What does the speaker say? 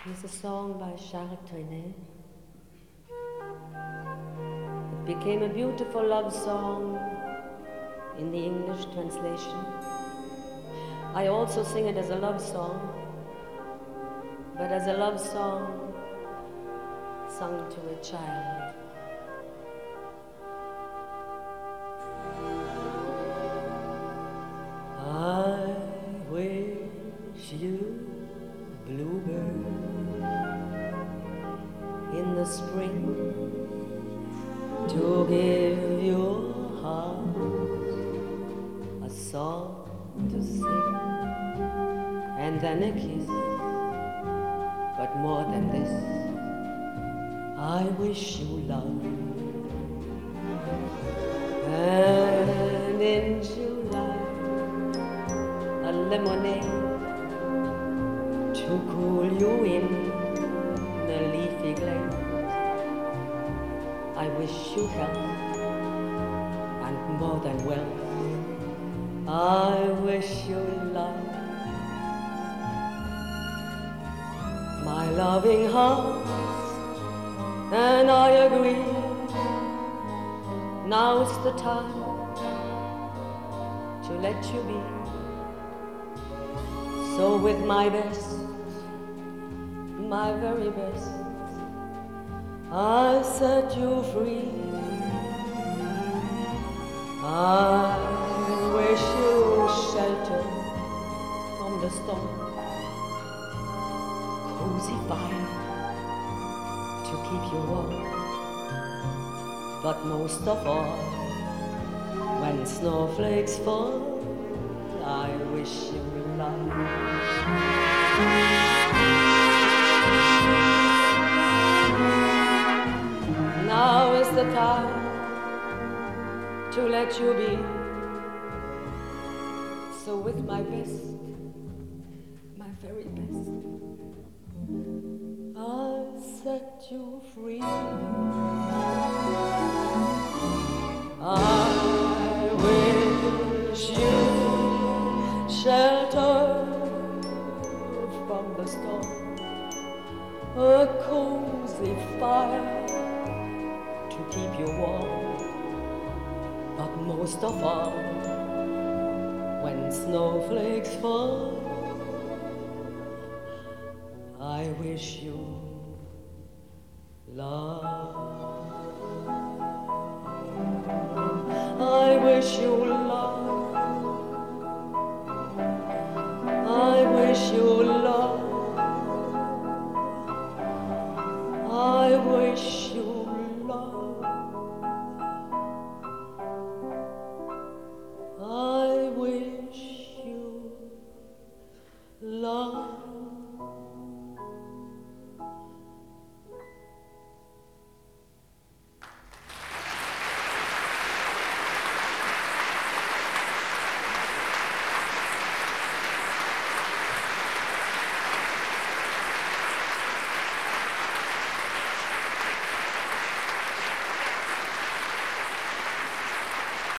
It's a song by Charles Trenet. It became a beautiful love song in the English translation. I also sing it as a love song, but as a love song sung to a child. I wish you, bluebird, in the spring to give your heart a song to sing, and then a kiss. But more than this, I wish you love. And in July, a lemonade to cool you in the leafy glade. I wish you health and more than wealth. I wish you love. My loving heart and I agree. Now's the time to let you be. So with my best, my very best, I set you free. I wish you shelter from the storm, cozy fire to keep you warm. But most of all, when snowflakes fall, I wish you love. Now is the time to let you be. So with my best, my very best, I'll set you free. I wish you shelter from the storm, a cozy fire to keep you warm. But most of all, when snowflakes fall, I wish you love. I wish you love. I wish you love. I wish you